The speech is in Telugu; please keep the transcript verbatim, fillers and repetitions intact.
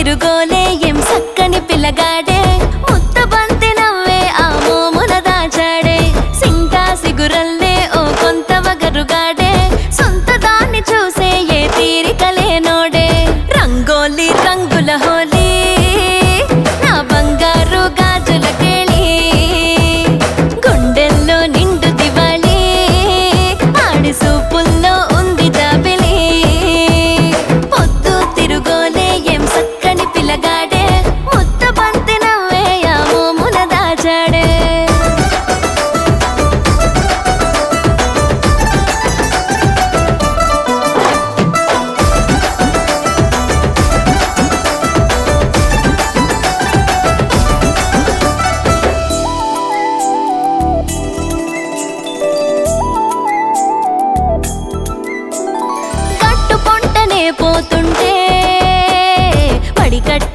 తిరుగోలే ఎం సక్కని పిల్లగాడే ముత్త బంతి నవ్వే ఆ మోమున దాచాడే సింకా సిగురల్లే ఓ కొంత వగరుగాడే సొంత దాన్ని చూసే ఏ తీరికలేనోడే రంగోలి రంగుల హోలీ నా బంగారు గాజుల కేళి గుండెల్లో నిండు దివాళి ఆడి సూపుల్లో ఉంది జాబిలి పొద్దు తిరుగోలే ఎం సక్కని పిల్లగాడే ముత్త బంతి నవ్వే ఆ మోమున దాచాడే కట్టు పొంటనే పోతుంటే పడికట్టు